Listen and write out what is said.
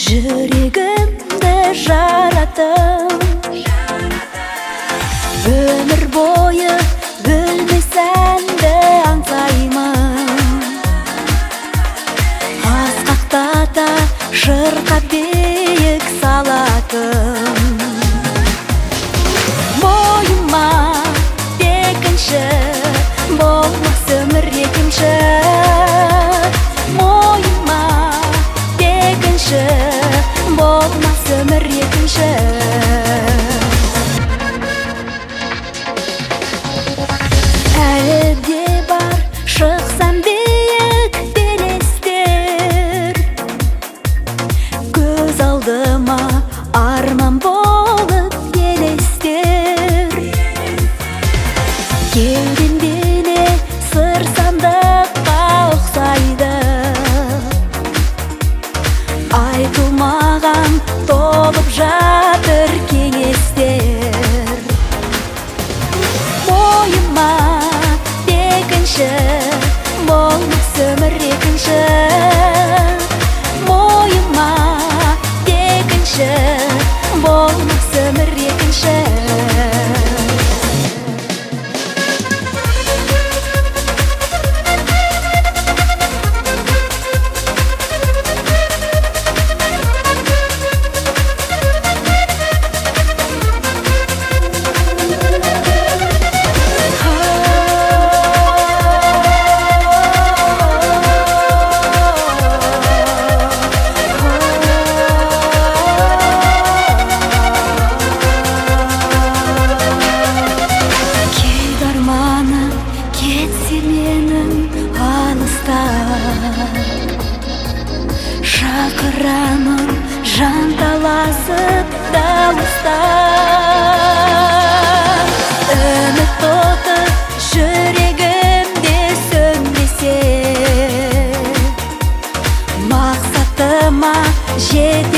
Жүрегімді жаратып, өмір бойы өлмесәнді аңсаймын. Асқақтата шырқап биік салатын, мойыма бекінші, болмас өмір екінші. Мойыма бекінші, болмас өмір екінші. Әлде бар шықсам биік белестер, көз алдыма арман болып елестер. Кеудемде сыр сандыққа ұқсайды, айтылмаған толып жатыр кеңестер. Мойыма бекінші, болмас өмір екінші. Мойыма бекінші, болмас өмір екінші. Кетсе менің алыста, шақырамын жанталасып дауыста. Үміт оты жүрегімде сөнбесе, мақсатыма жете